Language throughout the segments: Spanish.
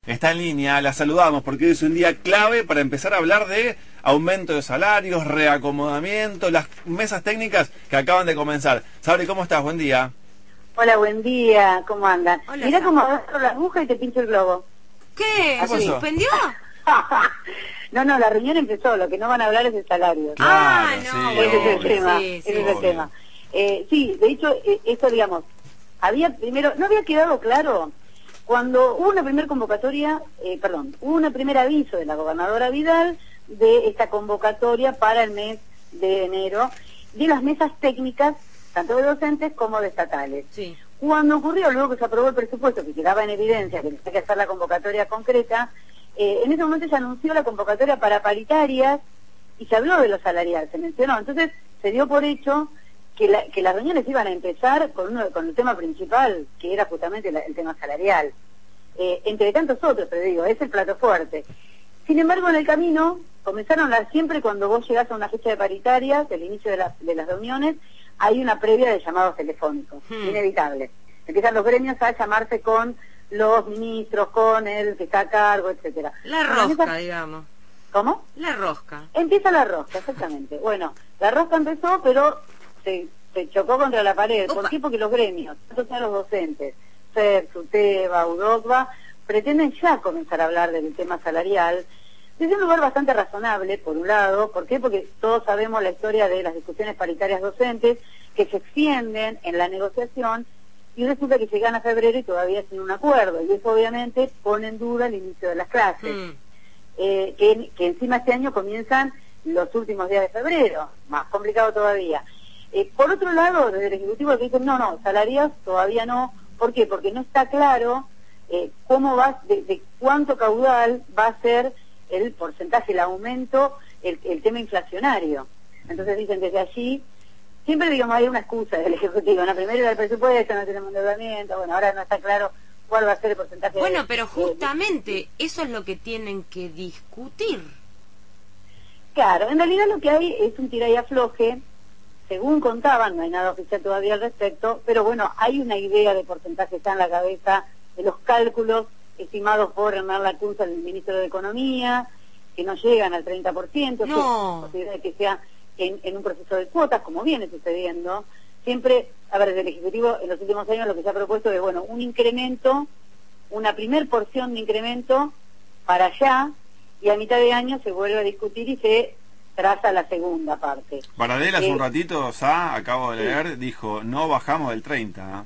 está en línea, la saludamos porque hoy es un día clave para empezar a hablar de aumento de salarios, reacomodamiento, las mesas técnicas que acaban de comenzar. Sabri, ¿cómo estás? Buen día. Hola, buen día, ¿cómo andan? Hola, Mirá Sam. cómo agarro la aguja y te pincho el globo. ¿Qué? pasó? ¿Se suspendió? No, la reunión empezó, lo que no van a hablar es de salario. Claro, no, sí, Ese es el obvio. tema, sí, ese es el obvio. tema. Sí, de hecho, esto, digamos, no había quedado claro cuando hubo una primera convocatoria, hubo un primer aviso de la gobernadora Vidal de esta convocatoria para el mes de enero, de las mesas técnicas, tanto de docentes como de estatales. Sí. Cuando ocurrió, luego que se aprobó el presupuesto, que quedaba en evidencia que tenía que hacer la convocatoria concreta, en ese momento se anunció la convocatoria para paritarias y se habló de lo salarial, se mencionó. Entonces se dio por hecho que las reuniones iban a empezar con el tema principal, que era justamente el tema salarial. Entre tantos otros, pero digo, es el plato fuerte. Sin embargo, en el camino comenzaron siempre cuando vos llegás a una fecha de paritarias, el inicio de las reuniones, hay una previa de llamados telefónicos, inevitable. Empiezan los gremios a llamarse con los ministros, con el que está a cargo, etcétera. La rosca, digamos. ¿Cómo? La rosca. Empieza la rosca, exactamente. Bueno, la rosca empezó, pero se chocó contra la pared. ¿Por Opa. qué? Porque los gremios, tanto sean los docentes, FER, SUTEBA, UDOCBA, pretenden ya comenzar a hablar del tema salarial, desde un lugar bastante razonable, por un lado. ¿Por qué? Porque todos sabemos la historia de las discusiones paritarias docentes que se extienden en la negociación y resulta que llegan a febrero y todavía sin un acuerdo. Y eso obviamente pone en duda el inicio de las clases, que encima este año comienzan los últimos días de febrero, más complicado todavía. Por otro lado, desde el Ejecutivo que dicen, no, salarios todavía no. ¿Por qué? Porque no está claro cómo de cuánto caudal va a ser el porcentaje, el aumento, el tema inflacionario. Entonces dicen desde allí, siempre digamos hay una excusa del Ejecutivo, ¿no? Primero era el presupuesto, no tenemos endeudamiento, bueno, ahora no está claro cuál va a ser el porcentaje. Bueno, pero justamente eso es lo que tienen que discutir. Claro, en realidad lo que hay es un tira y afloje, según contaban, no hay nada oficial todavía al respecto, pero bueno, hay una idea de porcentaje, está en la cabeza de los cálculos estimados por Hernán Lacunza, el ministro de Economía, que no llegan al 30%, No. posibilidad de que sea en un proceso de cuotas, como viene sucediendo. Siempre, a ver, desde el Ejecutivo en los últimos años lo que se ha propuesto es, bueno, un incremento, una primer porción de incremento para allá, y a mitad de año se vuelve a discutir y se traza la segunda parte. Baradel hace un ratito, acabo de leer, dijo, no bajamos del 30.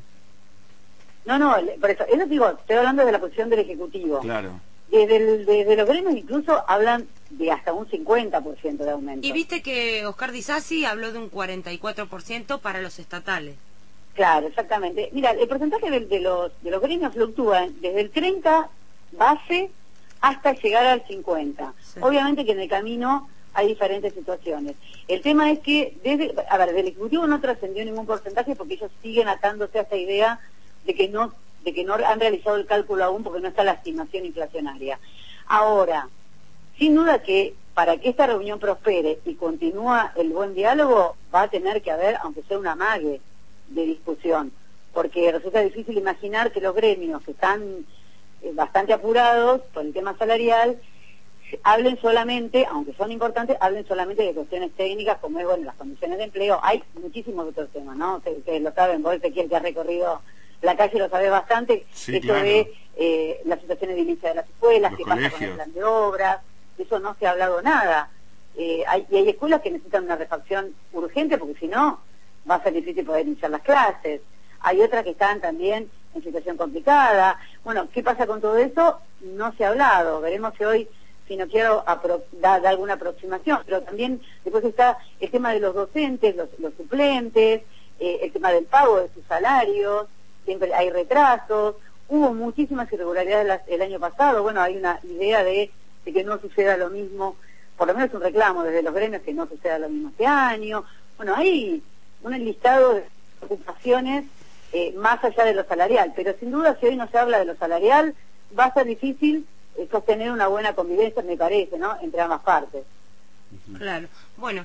No, por eso digo, estoy hablando de la posición del Ejecutivo. Claro. Desde los gremios incluso hablan de hasta un 50% de aumento. Y viste que Oscar Di Sassi habló de un 44% para los estatales. Claro, exactamente. Mira, el porcentaje de los gremios fluctúa desde el 30 base hasta llegar al 50. Sí. Obviamente que en el camino hay diferentes situaciones. El tema es que, del Ejecutivo no trascendió ningún porcentaje porque ellos siguen atándose a esa idea de que no han realizado el cálculo aún porque no está la estimación inflacionaria. Ahora, sin duda que para que esta reunión prospere y continúa el buen diálogo, va a tener que haber, aunque sea un amague de discusión, porque resulta difícil imaginar que los gremios que están bastante apurados por el tema salarial hablen solamente, aunque son importantes, hablen solamente de cuestiones técnicas como es, bueno, las condiciones de empleo. Hay muchísimos otros temas, ¿no? Ustedes lo saben, vos, Ezequiel, que has recorrido la calle, lo sabés bastante. Sí, esto claro. de las situaciones de inicio de las escuelas, Los qué pasa con colegios. el plan de obras, de eso no se ha hablado nada. Hay escuelas que necesitan una refacción urgente porque si no va a ser difícil poder iniciar las clases. Hay otras que están también en situación complicada. Bueno, ¿qué pasa con todo eso? No se ha hablado. Veremos si hoy Finocchiaro da alguna aproximación, pero también después está el tema de los docentes, los suplentes, el tema del pago de sus salarios, siempre hay retrasos, hubo muchísimas irregularidades el año pasado. Bueno, hay una idea de que no suceda lo mismo, por lo menos un reclamo desde los gremios que no suceda lo mismo este año. Bueno, hay un listado de preocupaciones más allá de lo salarial, pero sin duda si hoy no se habla de lo salarial va a ser difícil sostener una buena convivencia, me parece, ¿no?, entre ambas partes. Claro. Bueno,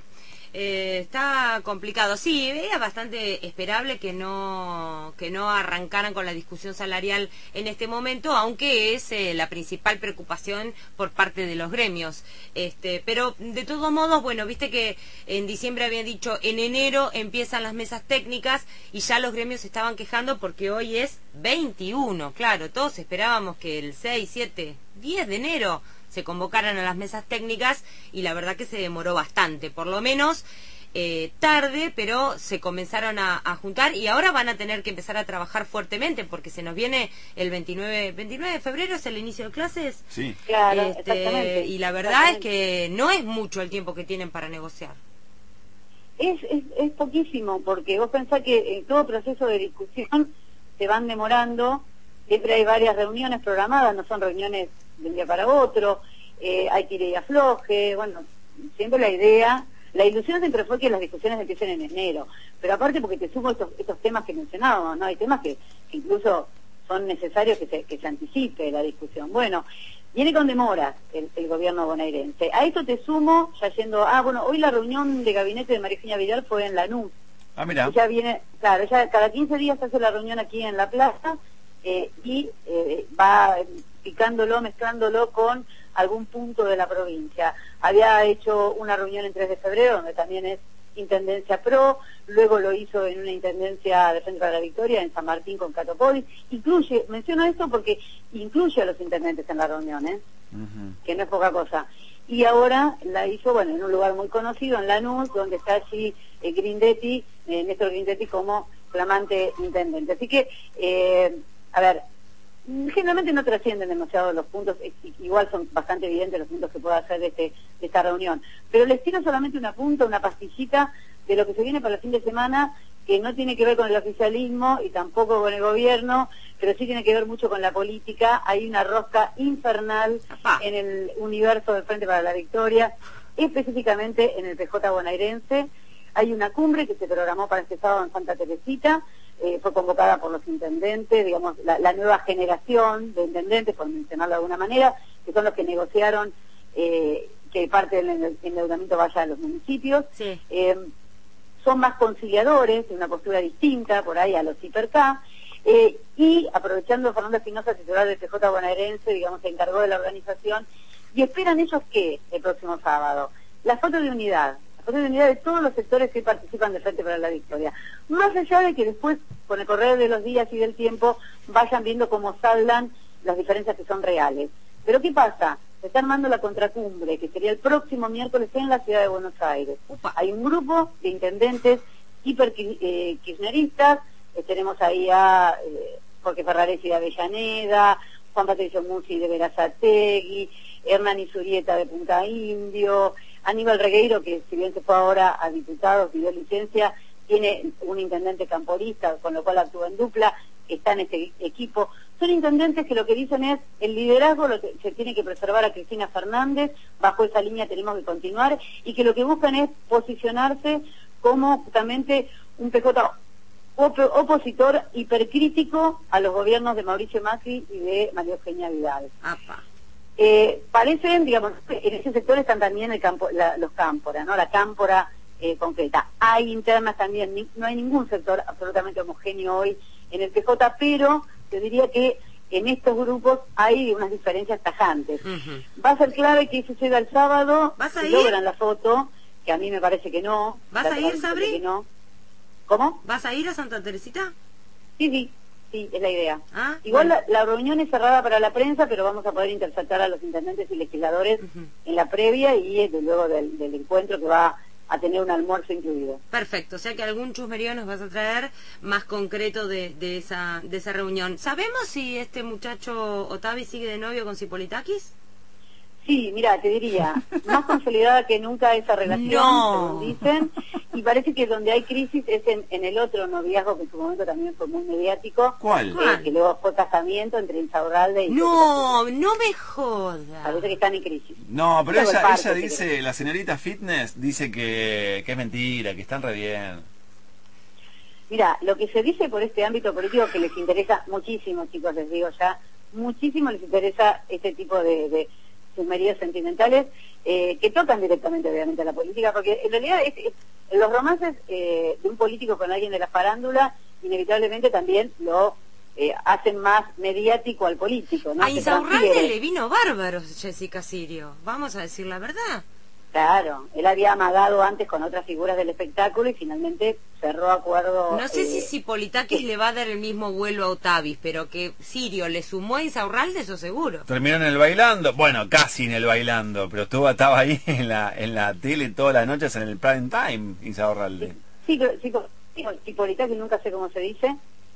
Está complicado. Sí, era bastante esperable que no arrancaran con la discusión salarial en este momento, aunque es la principal preocupación por parte de los gremios. Pero de todos modos, bueno, viste que en diciembre habían dicho en enero empiezan las mesas técnicas y ya los gremios se estaban quejando porque hoy es 21. Claro, todos esperábamos que el 6, 7, 10 de enero se convocaran a las mesas técnicas y la verdad que se demoró bastante, por lo menos tarde, pero se comenzaron a juntar y ahora van a tener que empezar a trabajar fuertemente porque se nos viene el 29 de febrero, es el inicio de clases. Sí. Claro, exactamente. Y la verdad es que no es mucho el tiempo que tienen para negociar. Es poquísimo, porque vos pensás que en todo proceso de discusión se van demorando, siempre hay varias reuniones programadas, no son reuniones de un día para otro, hay que ir y afloje, bueno, siempre la ilusión siempre fue que las discusiones empiecen en enero, pero aparte porque te sumo estos temas que mencionábamos, ¿no? Hay temas que incluso son necesarios que se anticipe la discusión. Bueno, viene con demoras el gobierno bonaerense. A esto te sumo, ya yendo, bueno, hoy la reunión de gabinete de María Eugenia Vidal fue en Lanús. Ah, mira. Ella viene, claro, ella cada 15 días hace la reunión aquí en la plaza y va picándolo, mezclándolo con algún punto de la provincia. Había hecho una reunión en 3 de febrero, donde también es Intendencia Pro, luego lo hizo en una Intendencia de Frente para la Victoria, en San Martín con Cato Poli. Menciono esto porque incluye a los intendentes en la reunión, que no es poca cosa. Y ahora la hizo, bueno, en un lugar muy conocido, en Lanús, donde está allí Grindetti, Néstor Grindetti como flamante intendente. Así que, a ver, generalmente no trascienden demasiado los puntos, igual son bastante evidentes los puntos que pueda hacer de esta reunión, pero les tiro solamente una punta, una pastillita de lo que se viene para el fin de semana, que no tiene que ver con el oficialismo y tampoco con el gobierno, pero sí tiene que ver mucho con la política. Hay una rosca infernal en el universo del Frente para la Victoria, específicamente en el PJ bonaerense. Hay una cumbre que se programó para este sábado en Santa Teresita, fue convocada por los intendentes, digamos, la nueva generación de intendentes, por mencionarlo de alguna manera, que son los que negociaron que parte del endeudamiento vaya a los municipios. Sí. Son más conciliadores, de una postura distinta, por ahí a los hiperK, y aprovechando Fernando Espinosa, titular del PJ bonaerense, digamos, se encargó de la organización, y esperan ellos que el próximo sábado, la foto de unidad de todos los sectores que participan del Frente para la Victoria. Más allá de que después, con el correr de los días y del tiempo, vayan viendo cómo saldan las diferencias que son reales. Pero ¿qué pasa? Se está armando la contracumbre, que sería el próximo miércoles en la ciudad de Buenos Aires. Hay un grupo de intendentes hiper kirchneristas, tenemos ahí a Jorge Ferraresi de Avellaneda, Juan Patricio Musi de Berazategui, Hernán Isurieta de Punta Indio, Aníbal Regueiro, que si bien se fue ahora a diputados, pidió licencia, tiene un intendente camporista, con lo cual actúa en dupla, está en este equipo. Son intendentes que lo que dicen es, el liderazgo se tiene que preservar a Cristina Fernández, bajo esa línea tenemos que continuar, y que lo que buscan es posicionarse como justamente un PJ opositor hipercrítico a los gobiernos de Mauricio Macri y de María Eugenia Vidal. Parecen, digamos, en ese sector están también los cámpora, ¿no? La cámpora concreta. Hay internas también, no hay ningún sector absolutamente homogéneo hoy en el PJ, pero yo diría que en estos grupos hay unas diferencias tajantes. Va a ser clave que suceda el sábado, si logran la foto, que a mí me parece que no. ¿Vas a ir, Sabri? No. ¿Cómo? ¿Vas a ir a Santa Teresita? Sí, es la idea. Igual bueno. la reunión es cerrada para la prensa, pero vamos a poder interceptar a los intendentes y legisladores en la previa y luego del encuentro, que va a tener un almuerzo incluido. Perfecto, o sea que algún chusmerío nos vas a traer más concreto de esa reunión. ¿Sabemos si este muchacho Otavi sigue de novio con Cipolitakis? Sí, mira, te diría, más consolidada que nunca esa relación, según dicen, y parece que donde hay crisis es en el otro noviazgo, que en su momento también fue muy mediático. ¿Cuál? Que luego fue casamiento entre Insaurralde y... No me jodas. Parece que están en crisis. No, pero ella dice, la señorita Fitness dice que es mentira, que están re bien. Mira, lo que se dice por este ámbito político, que les interesa muchísimo, chicos, les digo ya, muchísimo les interesa este tipo de chusmerías sentimentales que tocan directamente, obviamente, a la política, porque en realidad los romances de un político con alguien de la farándula, inevitablemente también lo hacen más mediático al político, ¿no? A Insaurralde le vino bárbaro Jessica Sirio, vamos a decir la verdad. Claro, él había amagado antes con otras figuras del espectáculo y finalmente cerró acuerdo. No sé si Cipolitakis le va a dar el mismo vuelo a Otavis, pero que Sirio le sumó a Insaurralde, eso seguro. Terminó en el bailando, bueno, casi en el bailando, pero estaba ahí en la tele todas las noches en el prime time, Insaurralde. Sí, Cipolitakis, nunca sé cómo se dice.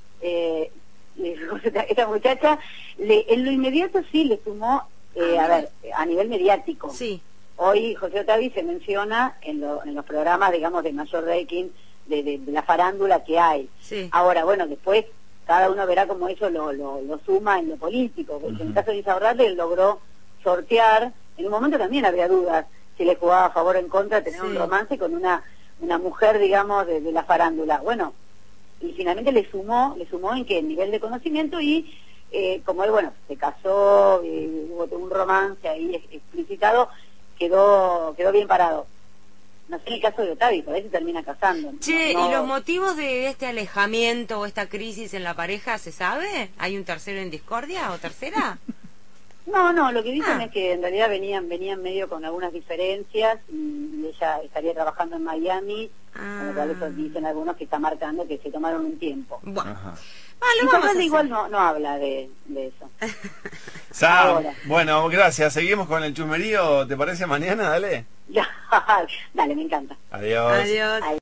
Esta muchacha, en lo inmediato sí le sumó, a ver, a nivel mediático. Sí. Hoy José Otavi se menciona en los programas, digamos, de mayor rating de la farándula que hay. Sí. Ahora, bueno, después cada uno verá cómo eso lo suma en lo político. Porque en el caso de Insaurralde él logró sortear, en un momento también había dudas si le jugaba a favor o en contra tener un romance con una mujer, digamos, de la farándula. Bueno, y finalmente le sumó en que el nivel de conocimiento y como él, bueno, se casó, hubo un romance ahí explicitado, quedó bien parado. No sé en el caso de Otavi, por ahí se termina casando. Che, no... ¿y los motivos de este alejamiento o esta crisis en la pareja se sabe? ¿Hay un tercero en discordia o tercera? No, lo que dicen es que en realidad venían medio con algunas diferencias y ella estaría trabajando en Miami, con lo cual eso dicen algunos que está marcando que se tomaron un tiempo. Bueno. Igual no habla de eso. Sam, bueno, gracias. Seguimos con el chusmerío, ¿te parece mañana? Dale. Dale, me encanta. Adiós. Adiós.